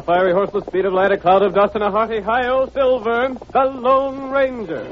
A fiery horseless speed of light, a cloud of dust, and a hearty hi-yo Silver, the Lone Ranger.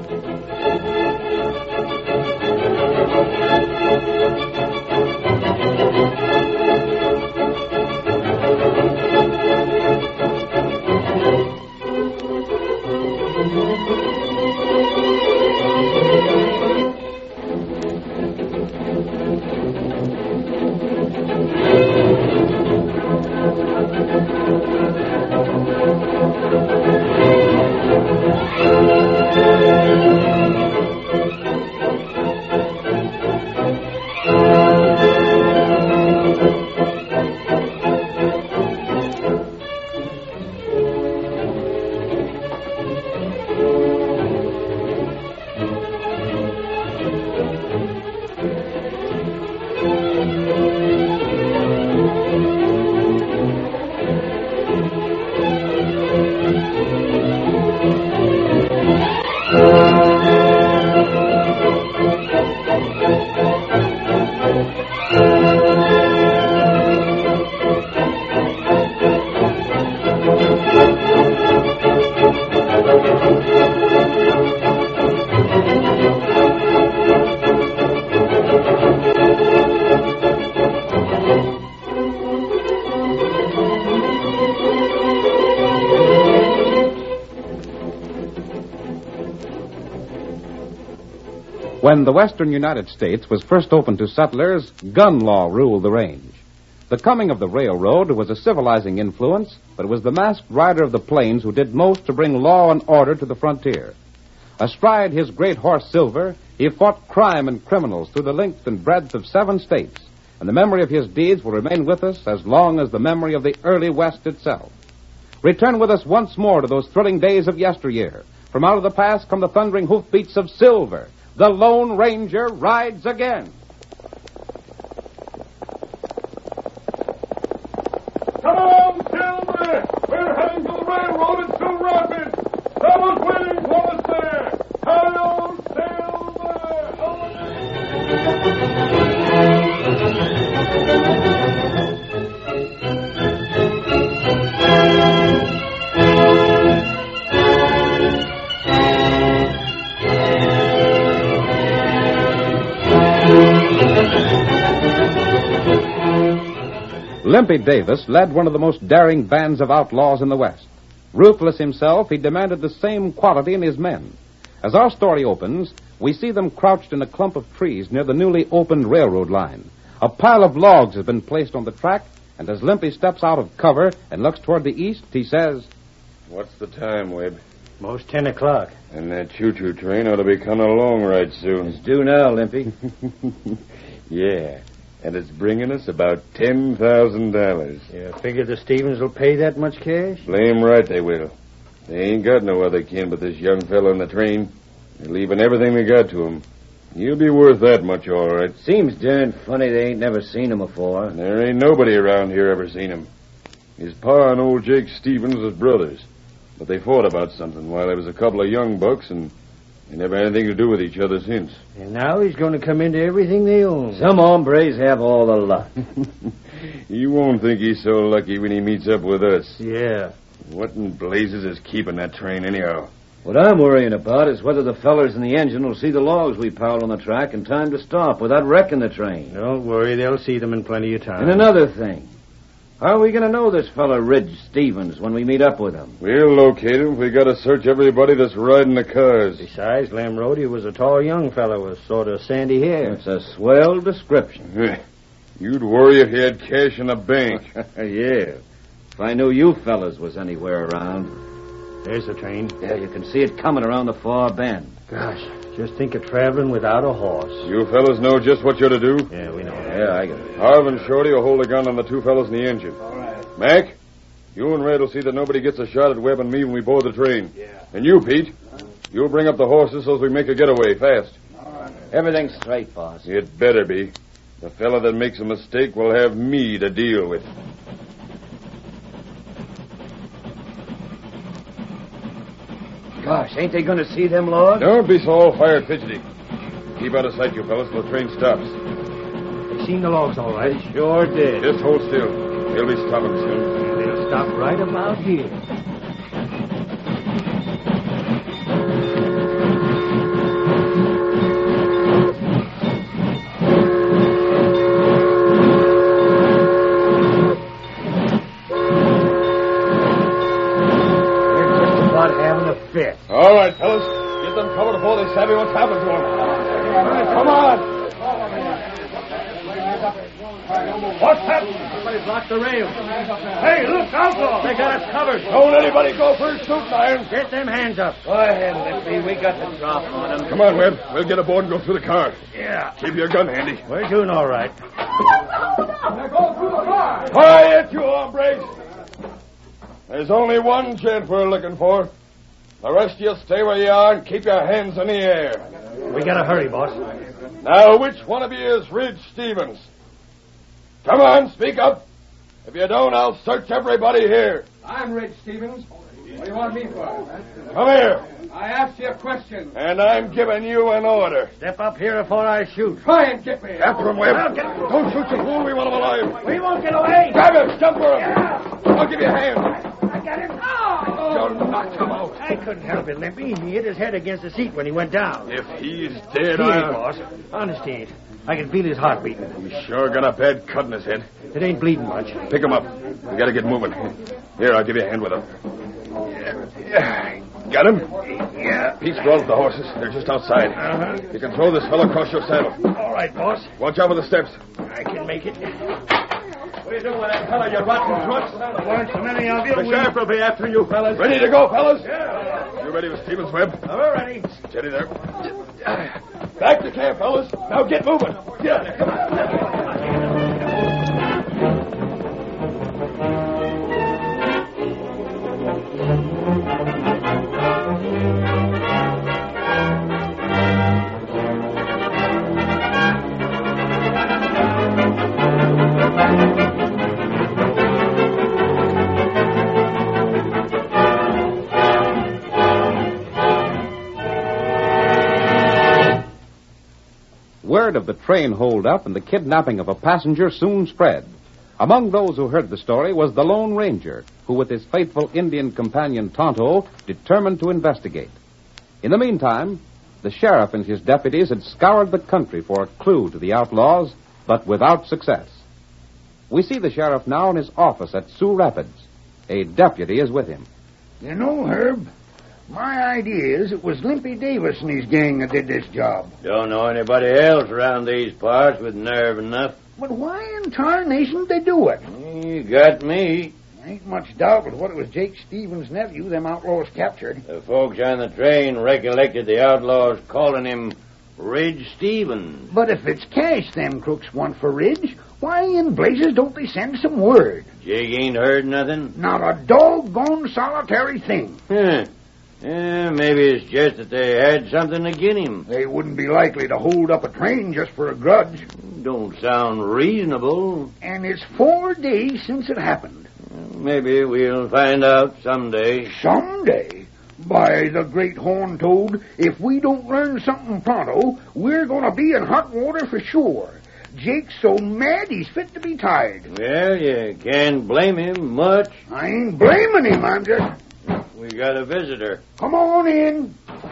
When the western United States was first opened to settlers, gun law ruled the range. The coming of the railroad was a civilizing influence, but it was the masked rider of the plains who did most to bring law and order to the frontier. Astride his great horse Silver, he fought crime and criminals through the length and breadth of 7 states, and the memory of his deeds will remain with us as long as the memory of the early West itself. Return with us once more to those thrilling days of yesteryear. From out of the past come the thundering hoofbeats of Silver. The Lone Ranger rides again. Come on, Silver! We're heading to the railroad at Sioux Rapids. Someone's waiting for us there. Hello, Limpy Davis led one of the most daring bands of outlaws in the West. Ruthless himself, he demanded the same quality in his men. As our story opens, we see them crouched in a clump of trees near the newly opened railroad line. A pile of logs has been placed on the track, and as Limpy steps out of cover and looks toward the east, he says, "What's the time, Webb?" Most 10 o'clock. And that choo-choo train ought to be coming along right soon. It's due now, Limpy. Yeah, and it's bringing us about $10,000. You figure the Stevens will pay that much cash? Blame right they will. They ain't got no other kin but this young fellow on the train. They're leaving everything they got to him. He'll be worth that much, all right. Seems darn funny they ain't never seen him before. There ain't nobody around here ever seen him. His pa and old Jake Stevens was brothers. But they fought about something while they was a couple of young bucks, and they never had anything to do with each other since. And now he's going to come into everything they own. Some hombres have all the luck. He won't think he's so lucky when he meets up with us. Yeah. What in blazes is keeping that train anyhow? What I'm worrying about is whether the fellers in the engine will see the logs we piled on the track in time to stop without wrecking the train. Don't worry, they'll see them in plenty of time. And another thing. How are we going to know this fella Ridge Stevens when we meet up with him? We'll locate him if we got to search everybody that's riding the cars. Besides, Lamrody was a tall young fellow with sort of sandy hair. It's a swell description. You'd worry if he had cash in the bank. Yeah. If I knew you fellas was anywhere around. There's the train. Yeah, you can see it coming around the far bend. Gosh, just think of traveling without a horse. You fellas know just what you're to do? Yeah, we know. Yeah, I got it. Harv and Shorty will hold the gun on the 2 fellas in the engine. All right. Mac, you and Red will see that nobody gets a shot at Webb and me when we board the train. Yeah. And you, Pete, you'll bring up the horses so as we make a getaway fast. All right. Everything's straight, boss. It better be. The fella that makes a mistake will have me to deal with. Gosh, ain't they going to see them logs? Don't be so all-fired fidgety. Keep out of sight, you fellas, till the train stops. They seen the logs, all right. Sure did. Just hold still. They'll be stopping soon. They'll stop right about here. Fit. All right, fellas. Get them covered before they savvy what's happened to them. Come on. What's happened? Somebody blocked the rail. Hey, look, outlaw. They got us covered. Don't anybody go for his shooting iron. Get them hands up. Go ahead, Limpy. We got the drop on him. Come on, Webb. We'll get aboard and go through the car. Yeah. Keep your gun handy. We're doing all right. Quiet, you hombres. There's only one gent we're looking for. The rest of you stay where you are and keep your hands in the air. We gotta hurry, boss. Now, which one of you is Ridge Stevens? Come on, speak up. If you don't, I'll search everybody here. I'm Ridge Stevens. What do you want me for? Come here. I asked you a question. And I'm giving you an order. Step up here before I shoot. Try and get me. After him, Webb. I'll get him. Don't shoot your fool. We want him alive. We won't get away. Grab him. Jump for him. Yeah. I'll give you a hand. I got him. You knocked him out. I couldn't help it, Limpy. He hit his head against the seat when he went down. If he's dead, He ain't, I'll... boss. Honest, he ain't. I can feel his heart beating. He's sure got a bad cut in his head. It ain't bleeding much. Pick him up. We gotta get moving. Here, I'll give you a hand with him. Yeah. Got him? Yeah. Pete's brought the horses. They're just outside. Uh-huh. You can throw this fellow across your saddle. All right, boss. Watch out for the steps. I can make it. What are you doing with that fellow, you rotten crooks? There weren't so many of you. The sheriff will be after you, fellas. Ready to go, fellas? Yeah. You ready with Stevens, Webb? We're ready. Steady there. Back to camp, fellas. Now get moving. Get out there. Come on. Word of the train holdup and the kidnapping of a passenger soon spread. Among those who heard the story was the Lone Ranger, who with his faithful Indian companion Tonto determined to investigate. In the meantime, the sheriff and his deputies had scoured the country for a clue to the outlaws, but without success. We see the sheriff now in his office at Sioux Rapids. A deputy is with him. You know, Herb, my idea is it was Limpy Davis and his gang that did this job. Don't know anybody else around these parts with nerve enough. But why in tarnation did they do it? You got me. Ain't much doubt but what it was Jake Stevens' nephew them outlaws captured. The folks on the train recollected the outlaws calling him Ridge Stevens. But if it's cash them crooks want for Ridge, why in blazes don't they send some word? Jake ain't heard nothing? Not a doggone solitary thing. Huh. Yeah, maybe it's just that they had something agin him. They wouldn't be likely to hold up a train just for a grudge. Don't sound reasonable. And it's 4 days since it happened. Maybe we'll find out someday. Someday? By the great horn toad, if we don't learn something pronto, we're going to be in hot water for sure. Jake's so mad he's fit to be tied. Well, you can't blame him much. I ain't blaming him, I'm just... We got a visitor. Come on in.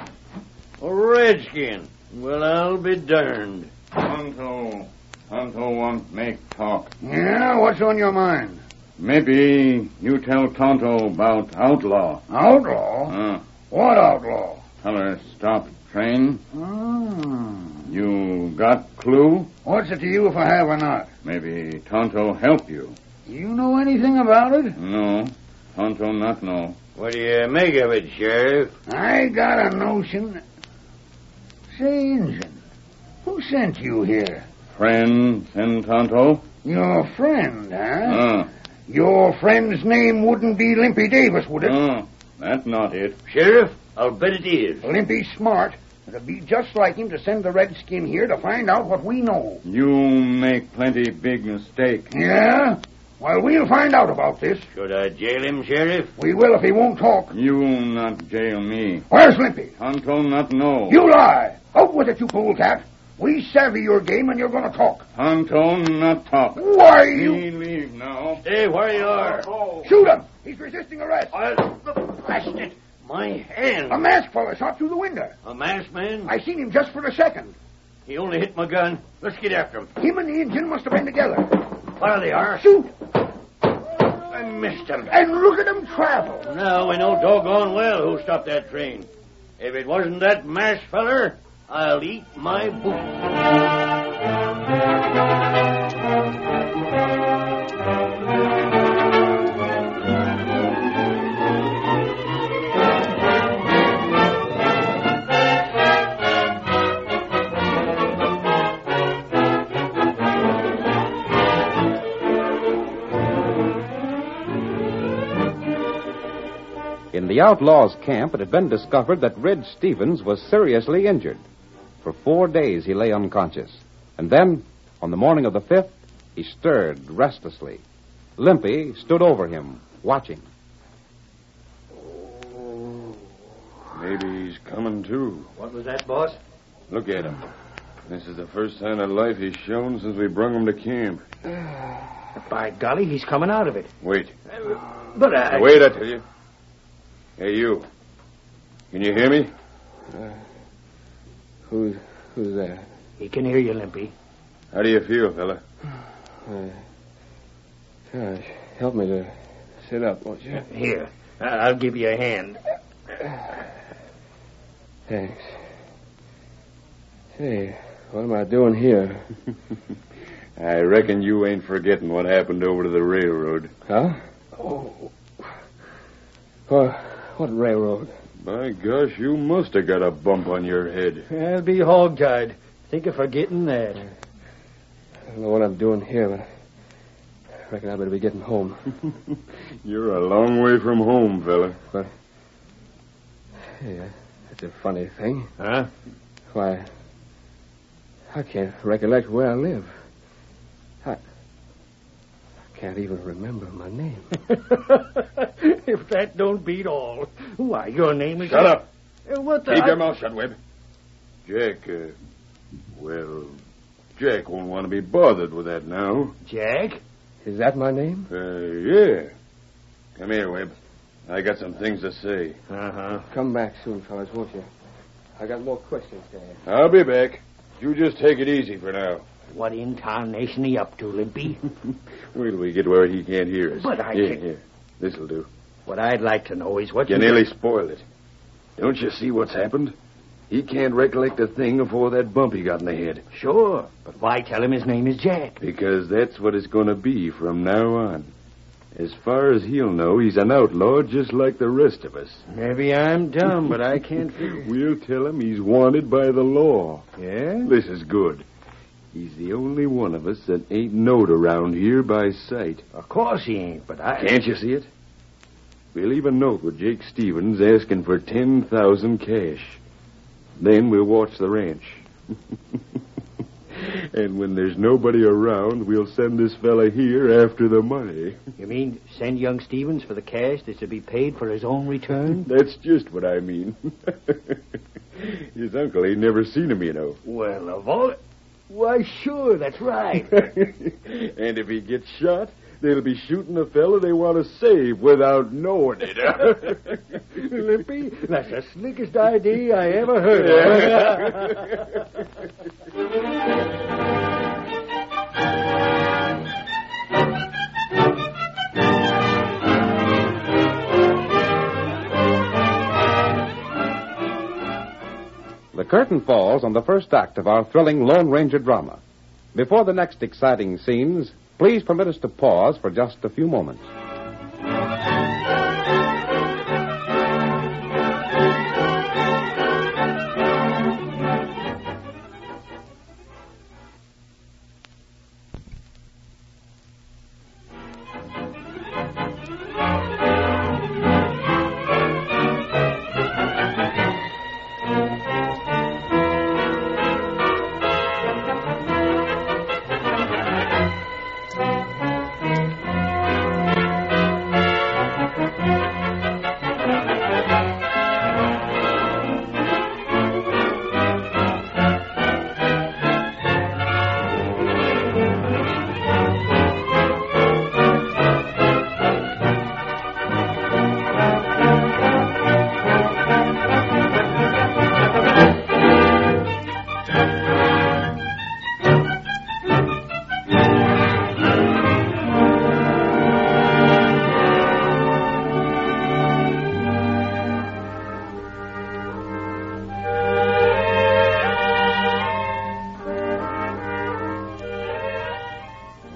A redskin. Well, I'll be darned. Tonto want make talk. Yeah, what's on your mind? Maybe you tell Tonto about outlaw. Outlaw? What outlaw? Feller stop train. Ah. You got clue? What's it to you if I have or not? Maybe Tonto help you. You know anything about it? No. Tonto not know. What do you make of it, Sheriff? I got a notion. Say, Injun, who sent you here? Friend send Tonto? Your friend, huh? Your friend's name wouldn't be Limpy Davis, would it? That's not it. Sheriff, I'll bet it is. Limpy's smart. It'd be just like him to send the redskin here to find out what we know. You make plenty big mistake. Yeah? Well, we'll find out about this. Should I jail him, Sheriff? We will if he won't talk. You not jail me. Where's Limpy? Tonto not know. You lie. Out with it, you polecat. We savvy your game, and you're going to talk. Tonto, not talk. Why, you... Me leave now. Stay where you are. Shoot him! He's resisting arrest. Blast it. My hand. A masked fella shot through the window. A masked man? I seen him just for a second. He only hit my gun. Let's get after him. Him and the Indian must have been together. There they are. Shoot! I missed him. And look at him travel. Now we know doggone well who stopped that train. If it wasn't that masked feller, I'll eat my boot. In the outlaws' camp, it had been discovered that Red Stevens was seriously injured. For 4 days he lay unconscious. And then, on the morning of the 5th, he stirred restlessly. Limpy stood over him, watching. Maybe he's coming too. What was that, boss? Look at him. This is the first sign of life he's shown since we brung him to camp. By golly, he's coming out of it. Wait. But I... Wait, I tell you. Hey, you. Can you hear me? Who's that? He can hear you, Limpy. How do you feel, fella? Gosh, help me to sit up, won't you? Here, I'll give you a hand. Thanks. Say, what am I doing here? I reckon you ain't forgetting what happened over to the railroad. Huh? Oh. What railroad? By gosh, you must have got a bump on your head. I'll be hog-tied. Think of forgetting that. I don't know what I'm doing here, but I reckon I better be getting home. You're a long way from home, fella. But, yeah, that's a funny thing. Huh? Why, I can't recollect where I live. I can't even remember my name. If that don't beat all. Why, your name is... Shut up. What the... Keep your mouth shut, Webb. Jack, Jack won't want to be bothered with that now. Jack? Is that my name? Yeah. Come here, Webb. I got some things to say. Uh-huh. Come back soon, fellas, won't you? I got more questions to ask. I'll be back. You just take it easy for now. What in tarnation are you up to, Limpy? Wait till we get where he can't hear us. But I Here, can't... here. This'll do. What I'd like to know is what You nearly spoiled it. Don't you see what's happened? He can't recollect a thing before that bump he got in the head. Sure, but why tell him his name is Jack? Because that's what it's going to be from now on. As far as he'll know, he's an outlaw just like the rest of us. Maybe I'm dumb, but I can't figure... We'll tell him he's wanted by the law. Yeah? This is good. He's the only one of us that ain't knowed around here by sight. Of course he ain't, but I... Can't you see it? We'll leave a note with Jake Stevens asking for 10,000 cash. Then we'll watch the ranch. And when there's nobody around, we'll send this fella here after the money. You mean send young Stevens for the cash that's to be paid for his own return? That's just what I mean. His uncle ain't never seen him, you know. Well, of all... Why, sure, that's right. And if he gets shot, they'll be shooting a fella they want to save without knowing it. Limpy, that's the slickest idea I ever heard of. The curtain falls on the first act of our thrilling Lone Ranger drama. Before the next exciting scenes, please permit us to pause for just a few moments.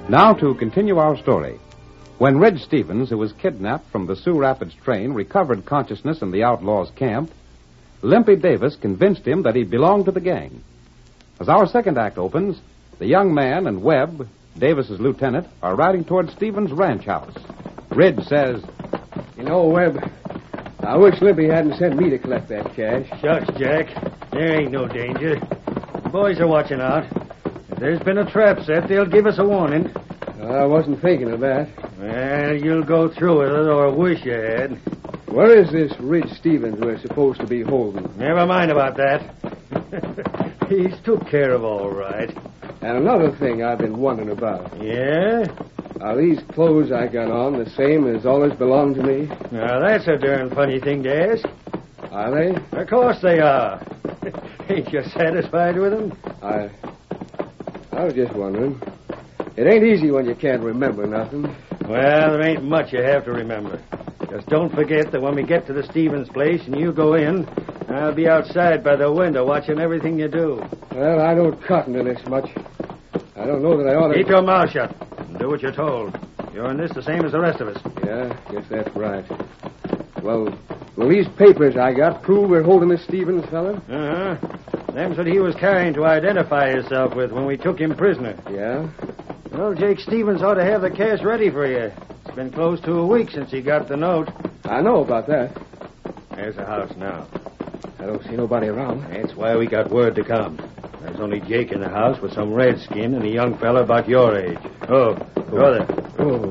Now to continue our story. When Ridge Stevens, who was kidnapped from the Sioux Rapids train, recovered consciousness in the outlaws' camp, Limpy Davis convinced him that he belonged to the gang. As our second act opens, the young man and Webb, Davis's lieutenant, are riding toward Stevens' ranch house. Ridge says, You know, Webb, I wish Limpy hadn't sent me to collect that cash. Shucks, Jack. There ain't no danger. The boys are watching out. If there's been a trap set, they'll give us a warning. I wasn't thinking of that. Well, you'll go through with it or wish you had. Where is this Ridge Stevens we're supposed to be holding? Never mind about that. He's took care of all right. And another thing I've been wondering about. Yeah? Are these clothes I got on the same as always belonged to me? Now, that's a darn funny thing to ask. Are they? Of course they are. Ain't you satisfied with them? I was just wondering. It ain't easy when you can't remember nothing. Well, there ain't much you have to remember. Just don't forget that when we get to the Stevens place and you go in, I'll be outside by the window watching everything you do. Well, I don't cotton to this much. I don't know that I ought to... Keep your mouth shut and do what you're told. You're in this the same as the rest of us. Yeah, guess that's right. Well, will these papers I got prove we're holding this Stevens fella? Uh-huh. Them's what he was carrying to identify himself with when we took him prisoner. Yeah? Well, Jake Stevens ought to have the cash ready for you. It's been close to a week since he got the note. I know about that. There's the house now. I don't see nobody around. That's why we got word to come. There's only Jake in the house with some redskin and a young fella about your age. Oh, go there. Oh.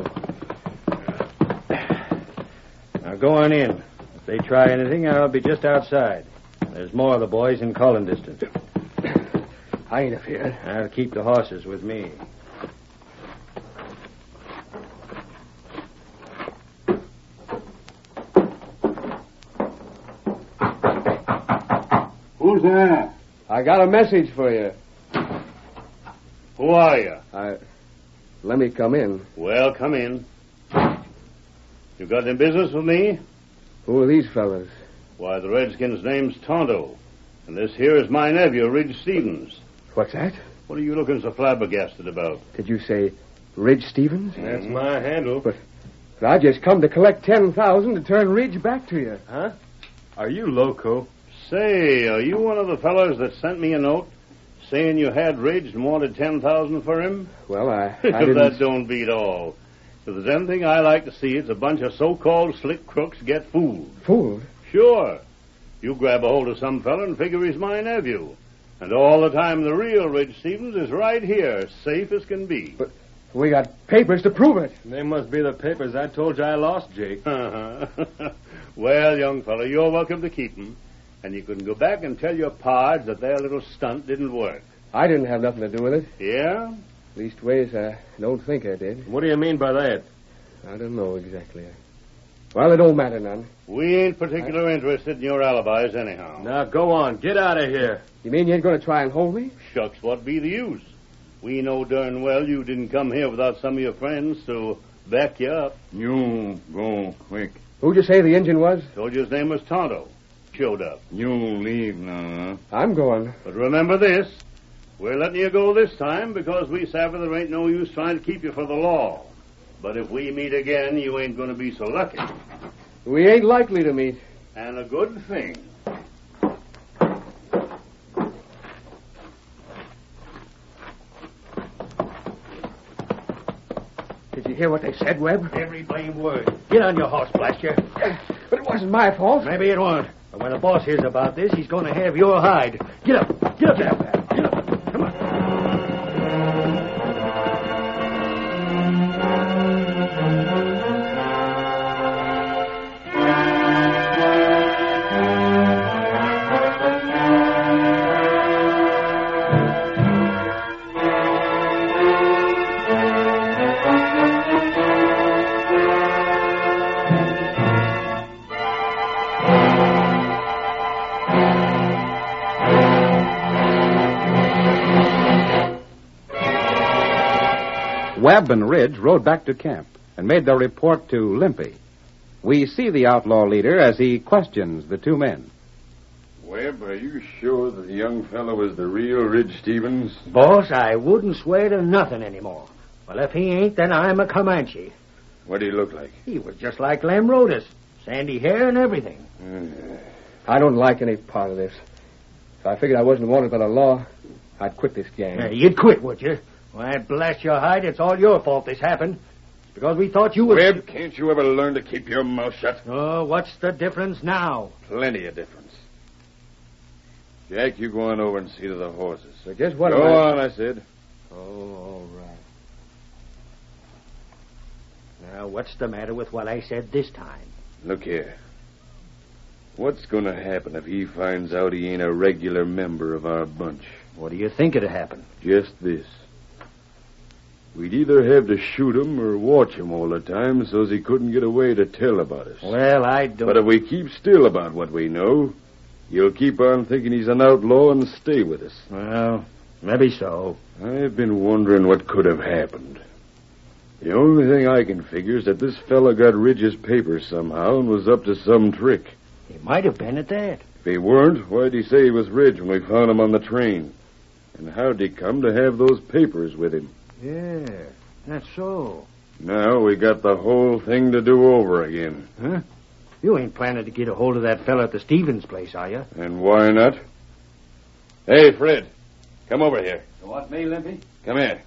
Now go on in. If they try anything, I'll be just outside. There's more of the boys in calling distance. I ain't afraid. I'll keep the horses with me. Who's there? I got a message for you. Who are you? Let me come in. Well, come in. You got any business with me? Who are these fellas? Why, the Redskin's name's Tonto. And this here is my nephew, Ridge Stevens. What's that? What are you looking so flabbergasted about? Did you say Ridge Stevens? That's my handle. But I just come to collect 10,000 to turn Ridge back to you. Huh? Are you loco? Say, are you one of the fellas that sent me a note saying you had Ridge and wanted 10,000 for him? Well, I If didn't... that don't beat all. If there's anything I like to see, it's a bunch of so-called slick crooks get fooled. Fooled? Sure. You grab a hold of some fella and figure he's my nephew. And all the time the real Ridge Stevens is right here, safe as can be. But we got papers to prove it. They must be the papers I told you I lost, Jake. Well, young fella, you're welcome to keep 'em. And you can go back and tell your pards that their little stunt didn't work. I didn't have nothing to do with it. Yeah? Leastways, I don't think I did. What do you mean by that? I don't know exactly. Well, it don't matter none. We ain't particular interested in your alibis anyhow. Now, go on. Get out of here. You mean you ain't going to try and hold me? Shucks, what be the use? We know darn well you didn't come here without some of your friends to back you up. You go quick. Who'd you say the engine was? Told you his name was Tonto. Showed up. You leave now. I'm going. But remember this. We're letting you go this time because we savvy there ain't no use trying to keep you for the law. But if we meet again, you ain't going to be so lucky. We ain't likely to meet. And a good thing. Did you hear what they said, Webb? Every blame word. Get on your horse, blast you. But it wasn't my fault. Maybe it won't. But when the boss hears about this, he's going to have your hide. Get up. Get up there. Get up. Come on. Webb and Ridge rode back to camp and made their report to Limpy. We see the outlaw leader as he questions the two men. Webb, are you sure that the young fellow was the real Ridge Stevens? Boss, I wouldn't swear to nothing anymore. Well, if he ain't, then I'm a Comanche. What do you look like? He was just like Lem Rodas. Sandy hair and everything. I don't like any part of this. If I figured I wasn't wanted by the law, I'd quit this gang. Yeah, you'd quit, would you? Why, blast your hide, it's all your fault this happened. It's because we thought you were... Webb, can't you ever learn to keep your mouth shut? Oh, what's the difference now? Plenty of difference. Jack, you go on over and see to the horses. So just what Go am I... on, I said. Oh, all right. Now, what's the matter with what I said this time? Look here. What's going to happen if he finds out he ain't a regular member of our bunch? What do you think it'd happen? Just this. We'd either have to shoot him or watch him all the time so's he couldn't get away to tell about us. Well, I don't... But if we keep still about what we know, he'll keep on thinking he's an outlaw and stay with us. Well, maybe so. I've been wondering what could have happened. The only thing I can figure is that this fella got Ridge's papers somehow and was up to some trick. He might have been at that. If he weren't, why'd he say he was Ridge when we found him on the train? And how'd he come to have those papers with him? Yeah, that's so. Now we got the whole thing to do over again. Huh? You ain't planning to get a hold of that fella at the Stevens place, are you? And why not? Hey, Fred, come over here. You want me, Limpy? Come here.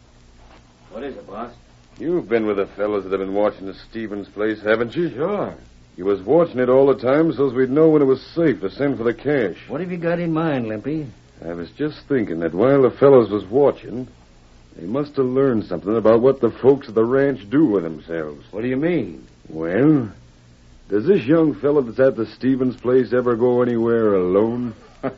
What is it, boss? You've been with the fellas that have been watching the Stevens place, haven't you? Sure. You was watching it all the time so's we'd know when it was safe to send for the cash. What have you got in mind, Limpy? I was just thinking that while the fellas was watching, they must have learned something about what the folks at the ranch do with themselves. What do you mean? Well, does this young fella that's at the Stevens place ever go anywhere alone?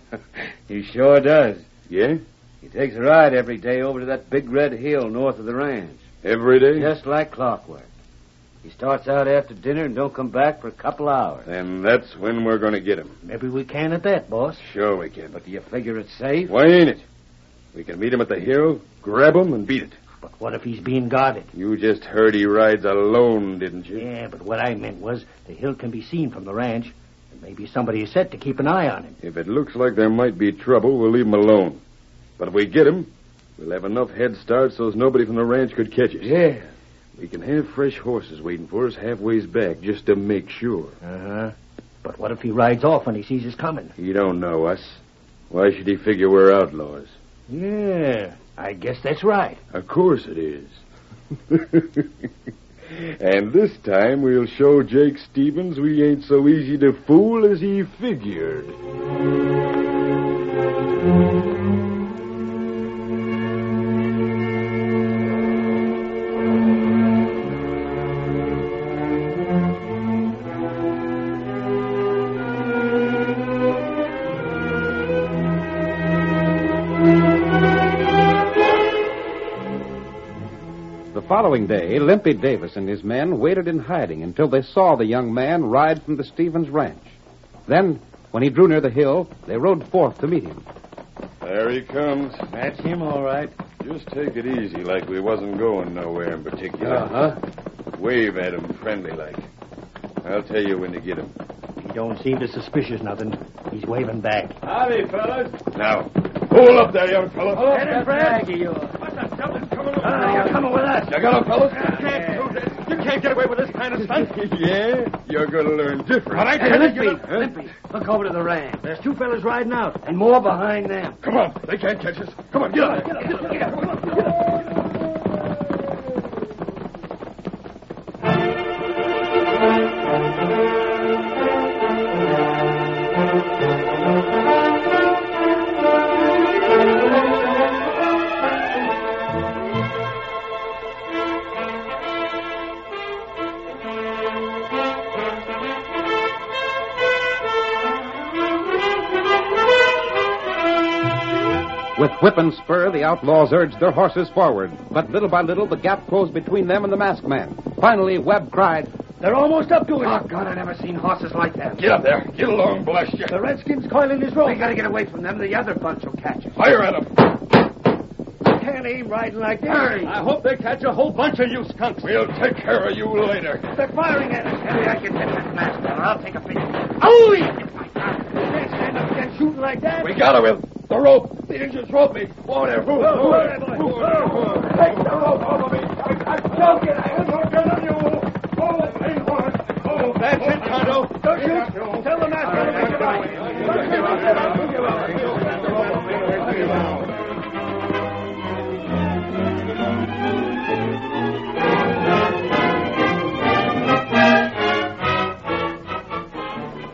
He sure does. Yeah? He takes a ride every day over to that big red hill north of the ranch. Every day? Just like clockwork. He starts out after dinner and don't come back for a couple hours. And that's when we're going to get him. Maybe we can at that, boss. Sure we can. But do you figure it's safe? Why ain't it? We can meet him at the hill, grab him, and beat it. But what if he's being guarded? You just heard he rides alone, didn't you? Yeah, but what I meant was the hill can be seen from the ranch, and maybe somebody is set to keep an eye on him. If it looks like there might be trouble, we'll leave him alone. But if we get him, we'll have enough head start so's nobody from the ranch could catch us. Yeah. We can have fresh horses waiting for us halfways back just to make sure. Uh-huh. But what if he rides off when he sees us coming? He don't know us. Why should he figure we're outlaws? Yeah, I guess that's right. Of course it is. And this time we'll show Jake Stevens we ain't so easy to fool as he figured. The following day, Limpy Davis and his men waited in hiding until they saw the young man ride from the Stevens ranch. Then, when he drew near the hill, they rode forth to meet him. There he comes. That's him, all right. Just take it easy like we wasn't going nowhere in particular. Uh-huh. Wave at him friendly like. I'll tell you when to get him. He don't seem to suspicious nothing. He's waving back. Howdy, fellas. Now, hold up there, young fella. Get him, Fred. What the devil's coming on? You're coming with us. You got him, fellas? You can't do this. You can't get away with this kind of stunt. Yeah? You're going to learn different. All right, Hey, Limpy, Huh? Limpy, look over to the ranch. There's two fellas riding out, and more behind them. Come on. They can't catch us. Come on, get up. Get up. With whip and spur, the outlaws urged their horses forward. But little by little, the gap closed between them and the masked man. Finally, Webb cried, They're almost up to us. Oh, God, I never seen horses like that. Get up there. Get along, blast you. The Redskins coiling his rope. We gotta get away from them. The other bunch will catch us. Fire at them. Can't aim riding like this. I hope they catch a whole bunch of you skunks. We'll take care of you later. They're firing at us. Maybe I can get that mask down. I'll take a peek. Oh! You can't stand up against shooting like that. We got him. The rope. The Indians rope me. Whoa there. Whoa, boy. Take the rope over me.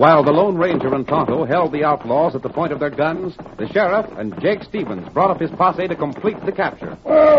While the Lone Ranger and Tonto held the outlaws at the point of their guns, the sheriff and Jake Stevens brought up his posse to complete the capture.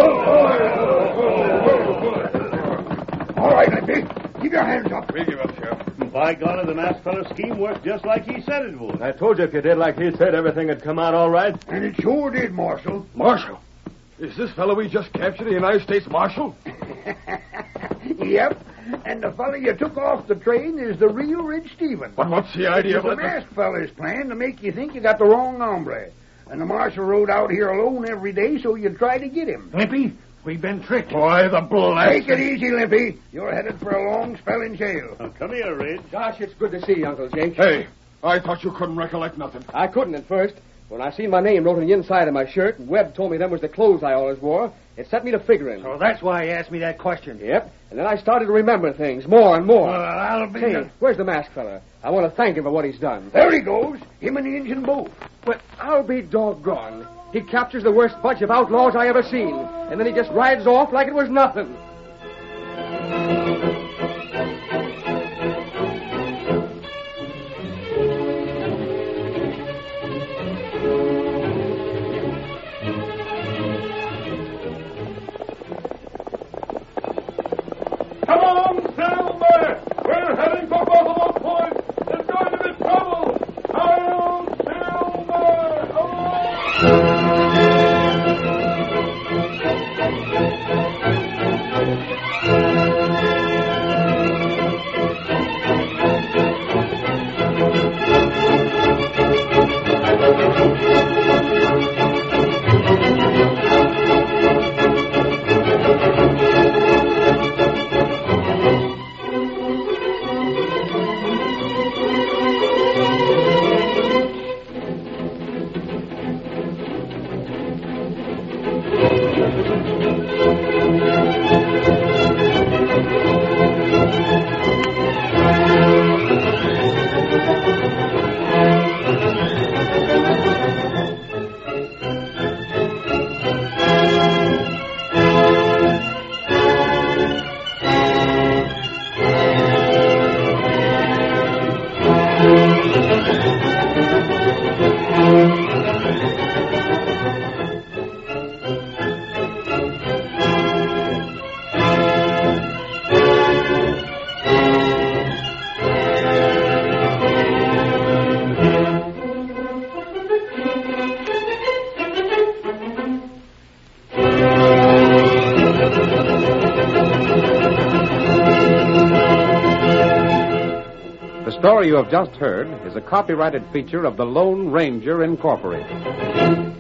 All right, Limpy. Keep your hands up. We give up, Sheriff. By golly, the masked feller's scheme worked just like he said it would. I told you if you did like he said, everything would come out all right. And it sure did, Marshal. Marshal? Is this fellow we just captured the United States Marshal? Yep. And the fellow you took off the train is the real Red Stevens. But what's the idea It's of the masked fella's plan to make you think you got the wrong hombre. And the marshal rode out here alone every day so you'd try to get him. Limpy, we've been tricked. Why, the blast... Take it easy, Limpy. You're headed for a long spell in jail. Now, come here, Ridge. Gosh, it's good to see you, Uncle Jake. Hey, I thought you couldn't recollect nothing. I couldn't at first. When I seen my name wrote on the inside of my shirt, and Webb told me them was the clothes I always wore, it set me to figuring. So that's why he asked me that question. Yep. And then I started to remember things more and more. Well, I'll be... Hey, where's the masked fella? I want to thank him for what he's done. There he goes. Him and the engine both. But I'll be doggone. He captures the worst bunch of outlaws I ever seen, and then he just rides off like it was nothing. Come on, Silver! We're heading for Buffalo Point. There's going to be trouble. Hail, Silver! The story you have just heard is a copyrighted feature of the Lone Ranger Incorporated.